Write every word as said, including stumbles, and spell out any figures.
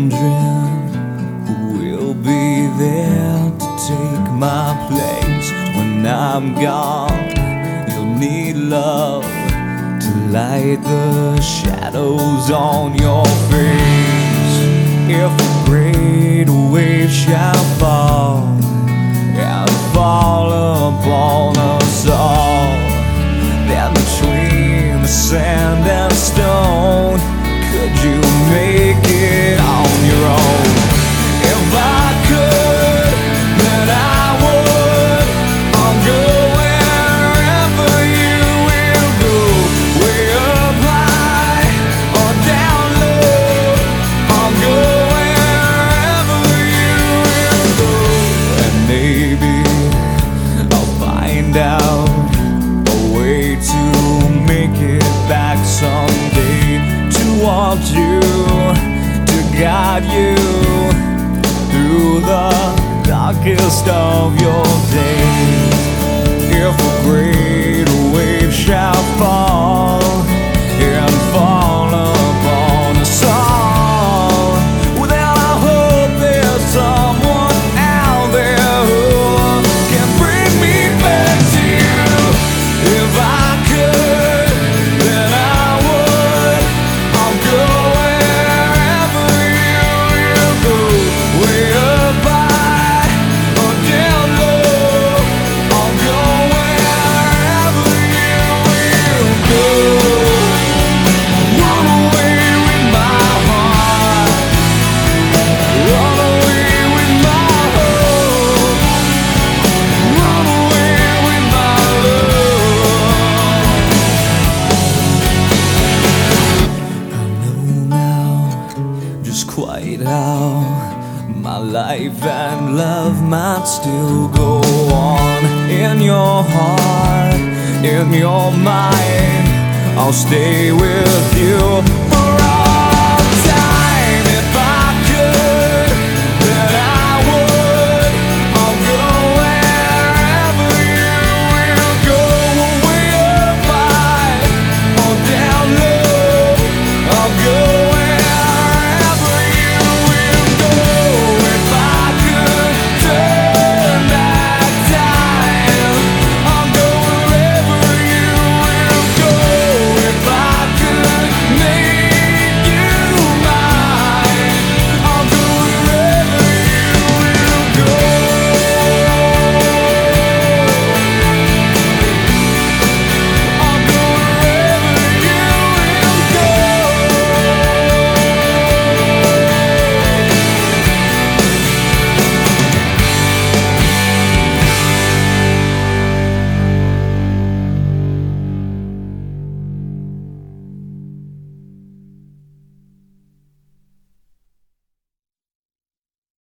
wondering who will be there to take my place when I'm gone. You'll need love to light the shadows on your face. If a great wave shall fall and fall upon us all, then between the sand and stone, could you make it on your own? If I could, then I would. I'll go wherever you will go, way up high or down low. I'll go wherever you will go, and maybe I'll find out a way to make it back someday, to want you, to guide you through the darkest of your days. If a great wave shall fall and fall upon us all, well, then I hope there's someone out there who can bring me back to you. If I could, then I would. I'll go wherever you will go, way up high or down low. I'll go wherever you will go. Run away with my heart, run away with my hope, run away with my love. I know now just quite how my life and love might still go on. In your heart, in your mind, I'll stay with you